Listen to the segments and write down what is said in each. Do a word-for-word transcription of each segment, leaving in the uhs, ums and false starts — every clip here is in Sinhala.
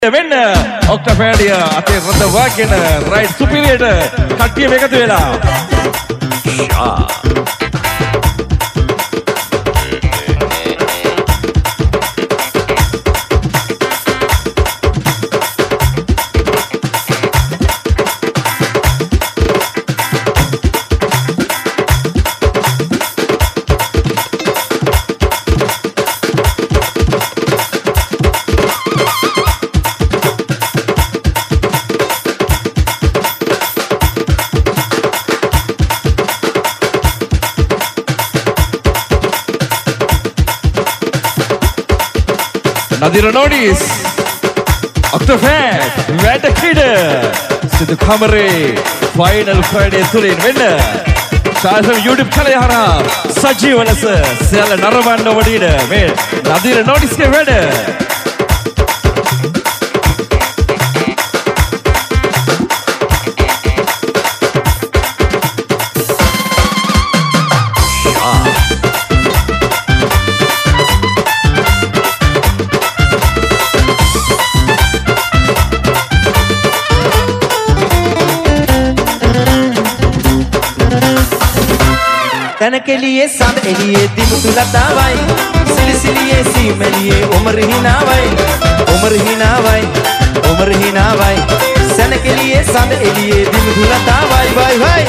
වෙන්න ඔක්ටෝපෑඩිය අතේ රොඳ වාගෙන රයිට් සුපිරියට කට්ටියම එකතු වෙලා ෂා Nadira Notice Octofat වැඩ කිඩ සිදු කමරේ ෆයිනල් ෆ්‍රයිඩේ තුලින් වෙන්න ශාසන YouTube කලේ හරහා සජීව ලෙස සැල නරඹන්න වඩින මේ Nadira Notice ගේ වැඩ तन के लिए सांद एलिए दिल दुलता भाई सिली सिलिए सी मेलिए उम्र ही ना भाई उम्र ही ना भाई उम्र ही ना भाई सन के लिए सांद एलिए दिल दुलता भाई भाई भाई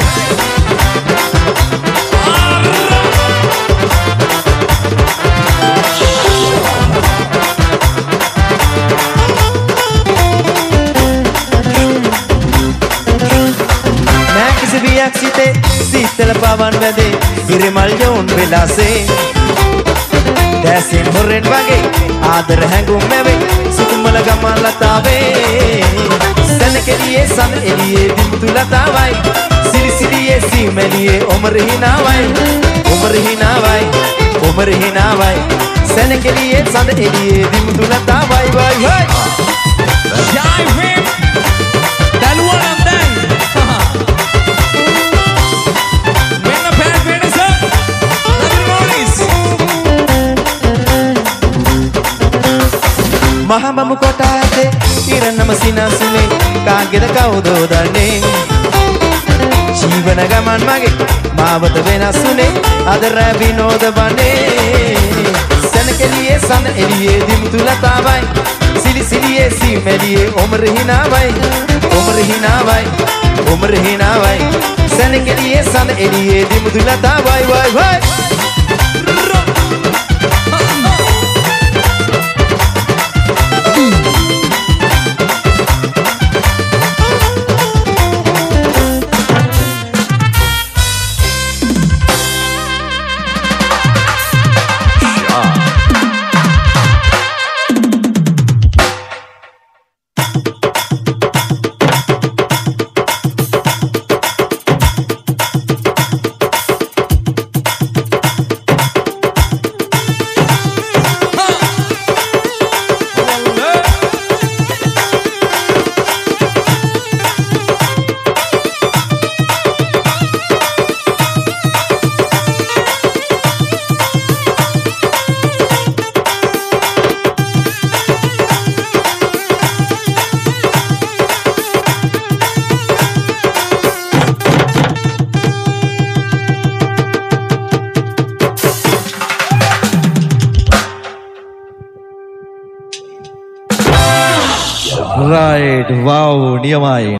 मैं किसी भी अक्सीते शीतल पवन वेदे गिरमल जोन विलासे දැසින් හොරෙන් වගේ ආදර හැඟුම් මැවේ සුකුමල ගමන් ලතාවේ සනකෙලියේ සඳ එළියේ දිමුතු ලතාවයි සිරි සිරියේ සීමෙලියේ ඔමර හිනාවයි ඔමර හිනාවයි ඔමර හිනාවයි සනකෙලියේ සඳ එළියේ දිමුතු ලතාවයි වයි වයි ජයි වෙම් දලුවනම් දැන් මහබමු කොට ඇතේ ඉරණම සිනාසුනේ කාගේද කවුදෝ දන්නේ ජීවන ගමන් මගේ මාවත වෙනස්ුනේ අද රැ විනෝද වනේ සනකෙලියේ සඳ එළියේ දිමුතු ලතාවයි සිලි සිලියේ සීමෙලියේ ඔමර හිනාවයි ඔමර හිනාවයි ඔමර හිනාවයි සනකෙලියේ සඳ එළියේ දිමුතු ලතාවයි වයි වයි right wow නියමයි